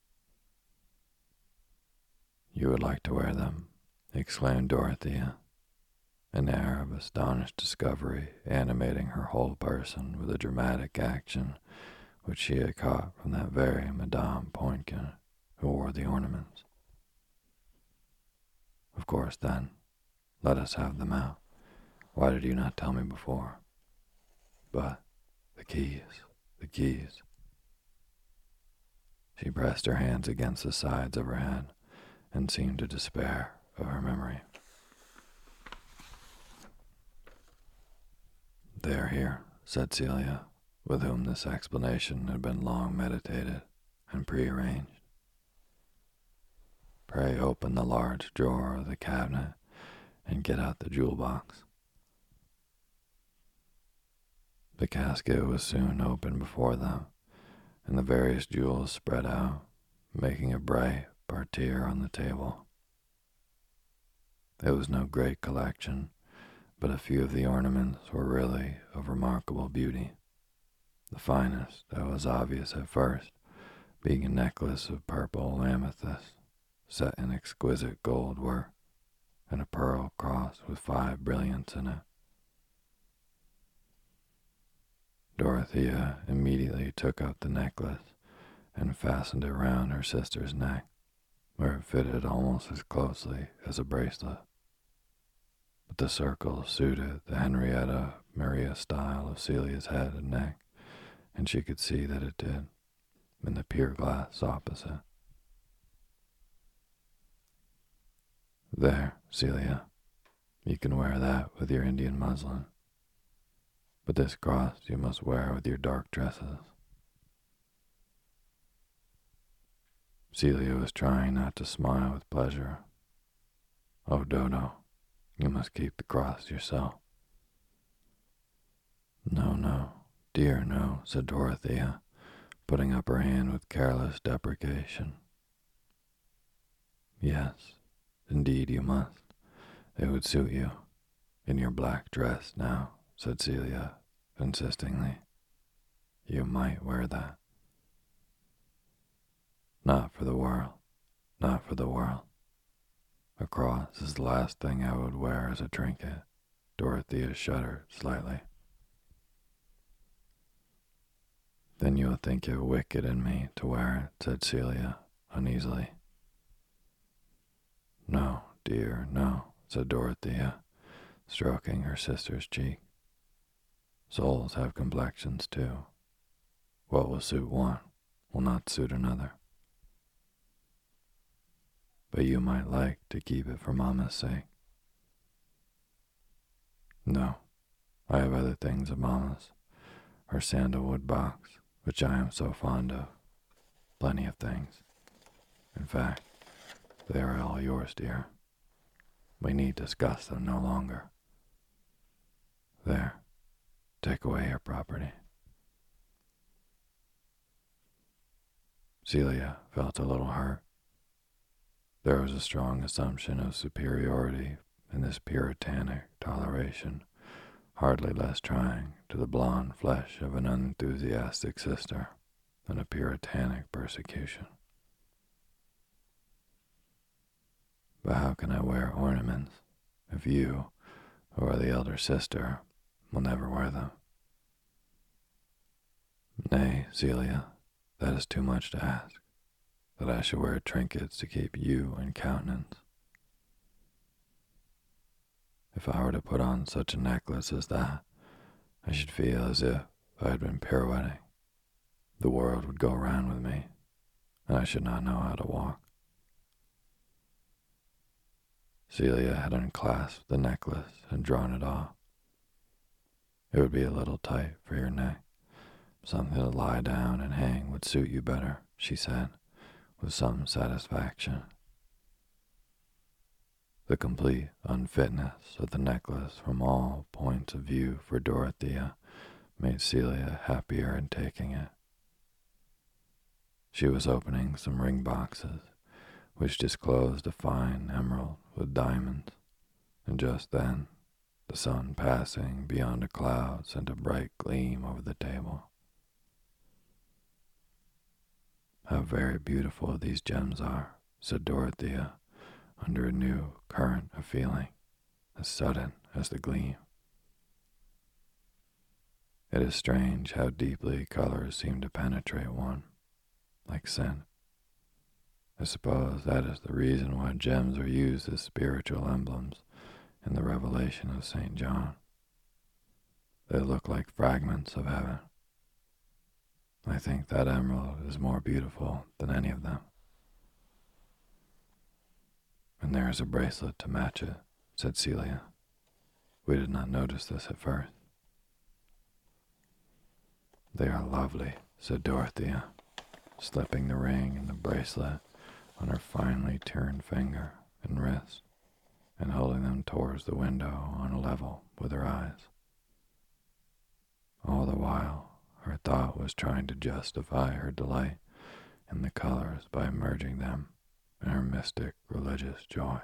"You would like to wear them?" exclaimed Dorothea, an air of astonished discovery animating her whole person with a dramatic action which she had caught from that very Madame Poincan who wore the ornaments. "Of course, then, let us have them out. Why did you not tell me before? But the keys, the keys." She pressed her hands against the sides of her head and seemed to despair of her memory. "They are here," said Celia, with whom this explanation had been long meditated and prearranged. "Pray open the large drawer of the cabinet and get out the jewel box." The casket was soon opened before them, and the various jewels spread out, making a bright parterre on the table. It was no great collection, but a few of the ornaments were really of remarkable beauty. The finest, that was obvious at first, being a necklace of purple amethyst, set in exquisite gold work, and a pearl cross with 5 brilliants in it. Dorothea immediately took up the necklace and fastened it round her sister's neck, where it fitted almost as closely as a bracelet. But the circle suited the Henrietta Maria style of Celia's head and neck, and she could see that it did, in the pier glass opposite. There, Celia, you can wear that with your Indian muslin, but this cross you must wear with your dark dresses. Celia was trying not to smile with pleasure. Oh, Dodo, you must keep the cross yourself. No, no, dear, no, said Dorothea, putting up her hand with careless deprecation. Yes, indeed you must. It would suit you. In your black dress now, said Celia, insistingly. You might wear that. Not for the world, not for the world. A cross is the last thing I would wear as a trinket. Dorothea shuddered slightly. Then you'll think it wicked in me to wear it, said Celia, uneasily. No, dear, no, said Dorothea, stroking her sister's cheek. Souls have complexions, too. What will suit one will not suit another. But you might like to keep it for Mamma's sake. No, I have other things of Mamma's. Her sandalwood box, which I am so fond of. Plenty of things. In fact, they are all yours, dear. We need discuss them no longer. There, take away your property. Celia felt a little hurt. There was a strong assumption of superiority in this puritanic toleration, hardly less trying to the blonde flesh of an unenthusiastic sister than a puritanic persecution. But how can I wear ornaments if you, who are the elder sister, will never wear them? Nay, Celia, that is too much to ask, that I should wear trinkets to keep you in countenance. If I were to put on such a necklace as that, I should feel as if I had been pirouetting. The world would go round with me, and I should not know how to walk. Celia had unclasped the necklace and drawn it off. It would be a little tight for your neck. Something to lie down and hang would suit you better, she said, with some satisfaction. The complete unfitness of the necklace from all points of view for Dorothea made Celia happier in taking it. She was opening some ring boxes, which disclosed a fine emerald with diamonds, and just then the sun passing beyond a cloud sent a bright gleam over the table. How very beautiful these gems are, said Dorothea, under a new current of feeling, as sudden as the gleam. It is strange how deeply colors seem to penetrate one, like scent. I suppose that is the reason why gems are used as spiritual emblems in the Revelation of St. John. They look like fragments of heaven. I think that emerald is more beautiful than any of them. And there is a bracelet to match it, said Celia. We did not notice this at first. They are lovely, said Dorothea, slipping the ring and the bracelet on her finely turned finger and wrist, and holding them towards the window on a level with her eyes. All the while, her thought was trying to justify her delight in the colors by merging them in her mystic religious joy.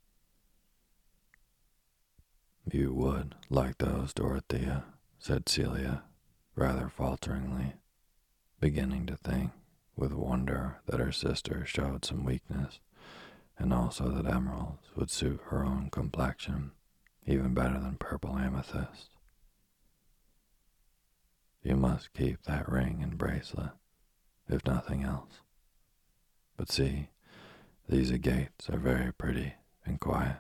You would like those, Dorothea, said Celia, rather falteringly, beginning to think with wonder that her sister showed some weakness, and also that emeralds would suit her own complexion even better than purple amethyst. You must keep that ring and bracelet. if nothing else. But see, these agates are very pretty and quiet.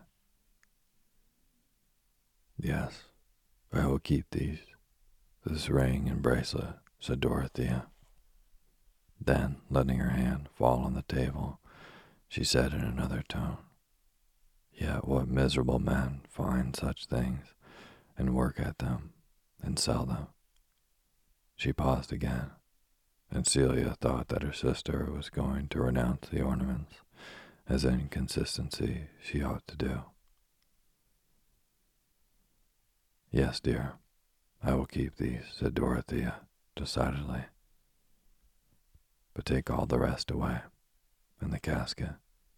Yes, I will keep these, this ring and bracelet, said Dorothea. Then, letting her hand fall on the table, she said in another tone, Yet what miserable men find such things, and work at them, and sell them. She paused again, and Celia thought that her sister was going to renounce the ornaments as inconsistency she ought to do. Yes, dear, I will keep these, said Dorothea, decidedly. But take all the rest away, and the casket.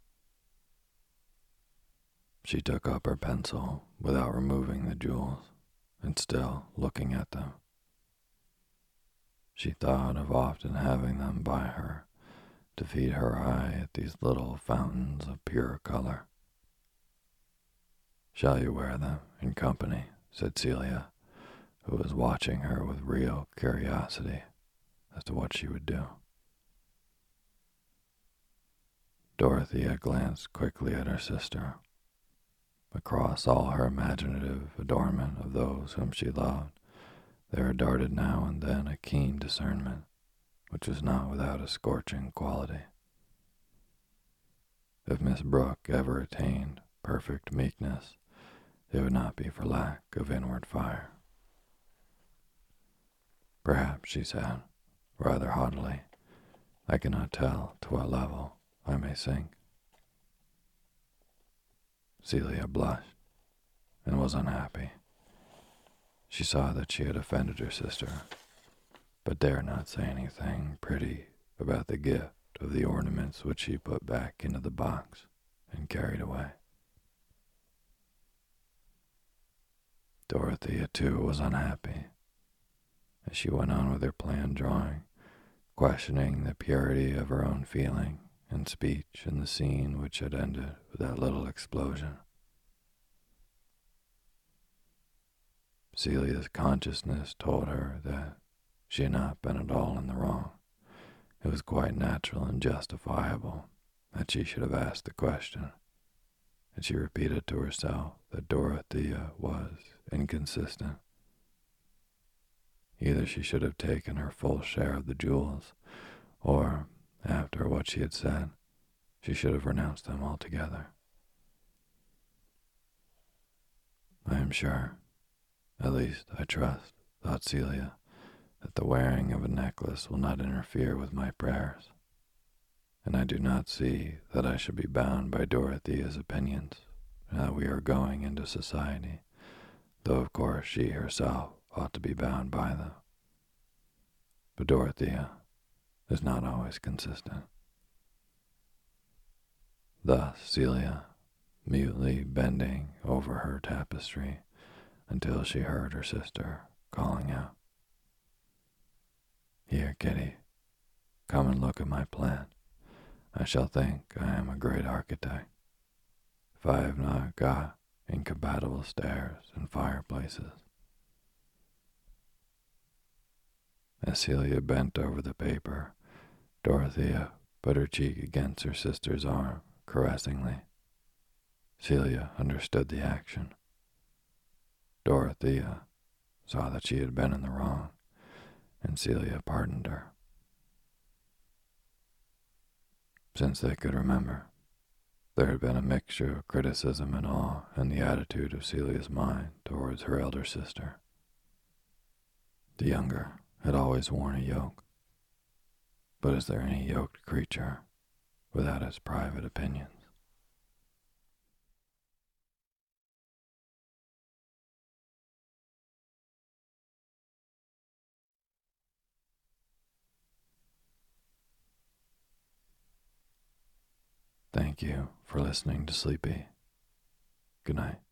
She took up her pencil without removing the jewels, and still looking at them. She thought of often having them by her to feed her eye at these little fountains of pure color. Shall you wear them in company? Said Celia, who was watching her with real curiosity as to what she would do. Dorothea glanced quickly at her sister. Across all her imaginative adornment of those whom she loved, there darted now and then a keen discernment, which was not without a scorching quality. If Miss Brooke ever attained perfect meekness, it would not be for lack of inward fire. Perhaps, she said, rather haughtily, I cannot tell to what level I may sink. Celia blushed and was unhappy. She saw that she had offended her sister, but dared not say anything pretty about the gift of the ornaments which she put back into the box and carried away. Dorothea, too, was unhappy, as she went on with her planned drawing, questioning the purity of her own feeling and speech in the scene which had ended with that little explosion. Celia's consciousness told her that she had not been at all in the wrong. It was quite natural and justifiable that she should have asked the question, and she repeated to herself that Dorothea was inconsistent. Either she should have taken her full share of the jewels, or, after what she had said, she should have renounced them altogether. I am sure, at least I trust, thought Celia, that the wearing of a necklace will not interfere with my prayers, and I do not see that I should be bound by Dorothea's opinions now that we are going into society, though of course she herself ought to be bound by them. But Dorothea is not always consistent. Thus Celia, mutely bending over her tapestry until she heard her sister calling out, Here, Kitty, come and look at my plan. I shall think I am a great architect, if I have not got incompatible stairs and fireplaces. As Celia bent over the paper, Dorothea put her cheek against her sister's arm caressingly. Celia understood the action. Dorothea saw that she had been in the wrong, and Celia pardoned her. Since they could remember, there had been a mixture of criticism and awe in the attitude of Celia's mind towards her elder sister. The younger had always worn a yoke, but is there any yoked creature without its private opinions? Thank you for listening to Sleepy. Good night.